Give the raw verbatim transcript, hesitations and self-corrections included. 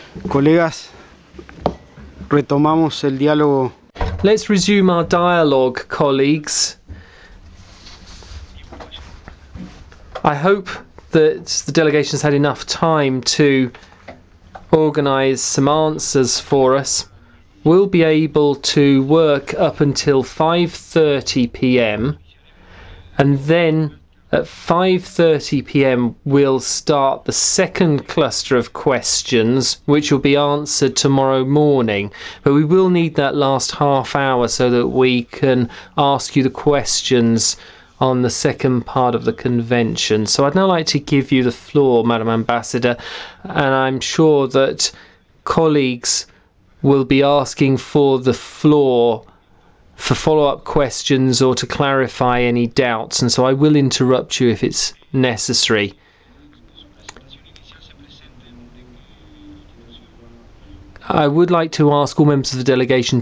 Colegas, retomamos el diálogo. Let's resume our dialogue, colleagues. I hope that the delegation's had enough time to organise some answers for us. We'll be able to work up until five thirty p m and then at five thirty p m we'll start the second cluster of questions, which will be answered tomorrow morning. But we will need that last half hour so that we can ask you the questions on the second part of the convention. So I'd now like to give you the floor, Madam Ambassador, and I'm sure that colleagues will be asking for the floor for follow-up questions or to clarify any doubts, and so I will interrupt you if it's necessary. I would like to ask all members of the delegation